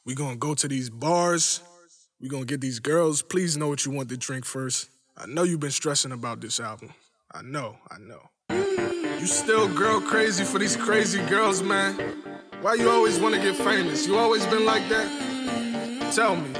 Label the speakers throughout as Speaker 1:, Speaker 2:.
Speaker 1: We gonna go to these bars. We gonna get these girls. Please know what you want to drink first. I know you've been stressing about this album. I know. You still girl crazy for these crazy girls, man. Why you always wanna get famous? You always been like that? Tell me.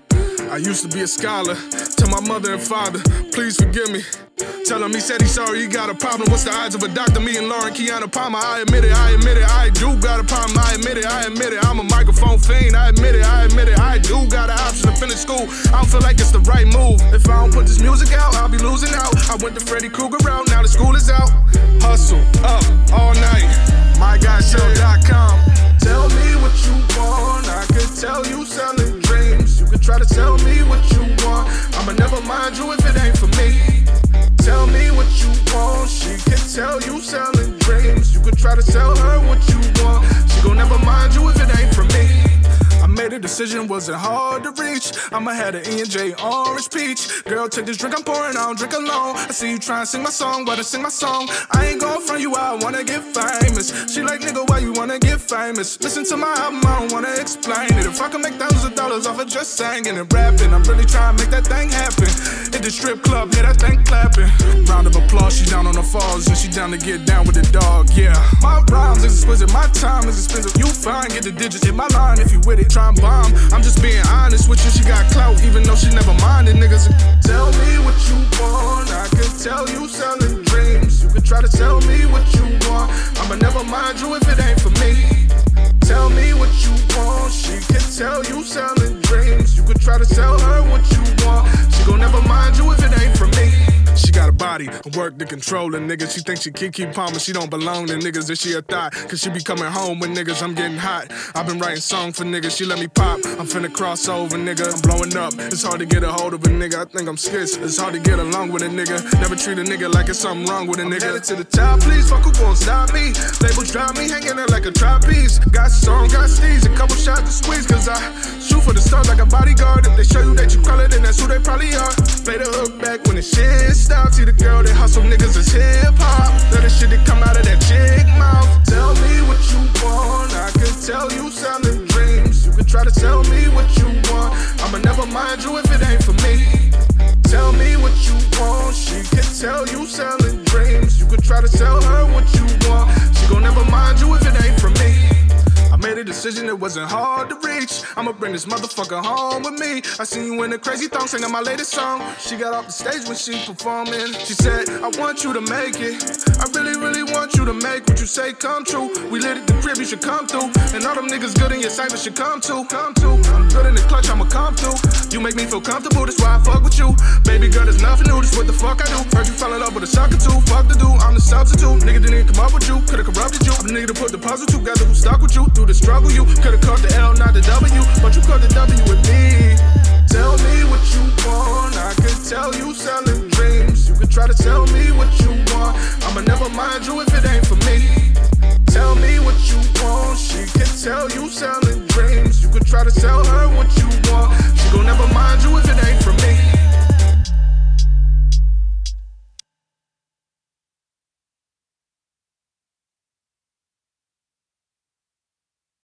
Speaker 1: I used to be a scholar. Tell my mother and father, please forgive me. Tell him he said he's sorry, he got a problem. What's the odds of a doctor, me and Lauren Kiana Palmer? I admit it, I do got a problem. I admit it, I'm a microphone fiend. I admit it, I do got an option to finish school. I don't feel like it's the right move. If I don't put this music out, I'll be losing out. I went to Freddy Krueger route, now the school is out. Hustle, up, all night. MyGuyShow.com. Tell me what you want, I could tell you selling dreams. You could try to tell me what you want, I'ma never mind you if it ain't for me. Tell me what you want, she can tell you selling dreams. You could try to tell her what you want, she gon' never mind you if it ain't for me. I made a decision, wasn't hard to reach. I'ma have an E&J orange peach. Girl, take this drink I'm pouring, I don't drink alone. I see you try and sing my song, but I sing my song. I ain't going from you, I wanna get famous. She like, nigga, why you wanna get famous? Listen to my album, I don't wanna explain it. If I can make thousands of dollars off of just singing and rapping, I'm really trying to make that thing happen. Hit the strip club, hear that thing clapping. Round of applause, she down on the falls, and she down to get down with the dog, yeah. My rhymes is exquisite, my time is expensive. You fine, get the digits, hit my line if you with it. Try and bomb, I'm just being honest with you. She got clout, even though she never minded niggas. Tell me what you want, I could tell you selling dreams. You could try to tell me what you want, I'ma never mind you if it ain't for me. Tell me what you want, she can tell you selling dreams. You could try to tell her what you want, she gon' never mind you if it ain't for me. She got a body, work to control a nigga. She thinks she Keke Palmer, she don't belong to niggas. Is she a thought? Cause she be coming home with niggas, I'm getting hot. I've been writing songs for niggas, she let me pop. I'm finna cross over, nigga, I'm blowing up. It's hard to get a hold of a nigga, I think I'm skits. It's hard to get along with a nigga. Never treat a nigga like it's something wrong with a nigga. Headed to the top, please, fuck who gon' stop me. Labels drop me, hanging there like a trapeze. Got song, got steez, a couple shots to squeeze. Cause I shoot for the stars like a bodyguard. If they show you that you call it, then that's who they probably are. Play the hook back when the shit stop. See the girl that hustle niggas is hip-hop. Let the shit that come out of that chick mouth. Tell me what you want, I could tell you selling dreams. You could try to tell me what you want, I'ma never mind you if it ain't for me. Tell me what you want, she can tell you selling dreams. You could try to tell her what you want, she gon' never mind you if it ain't for me. I made a decision, it wasn't hard to reach. I'ma bring this motherfucker home with me. I seen you in a crazy thong singing my latest song. She got off the stage when she performing. She said, I want you to make it. I really, really want you to make what you say come true. We lit at the crib, you should come through. And all them niggas good in your cypher should come too. I'm good in the clutch, I'ma come through. You make me feel comfortable, that's why I fuck with you. Baby girl, there's nothing new, that's what the fuck I do. Heard you fell in love with a sucker too. Fuck the dude, I'm the substitute. Nigga didn't come up with you, could've corrupted you. I'm the nigga to put the puzzle together, who stuck with you. Through the struggle, you could've caught the L, not the W, but you caught the W with me. Tell me what you want, I could tell you selling dreams. You could try to tell me what you want, I'ma never mind you if it ain't for me. Tell me what you want, she can tell you selling dreams. You could try to tell her what you want, she gon' never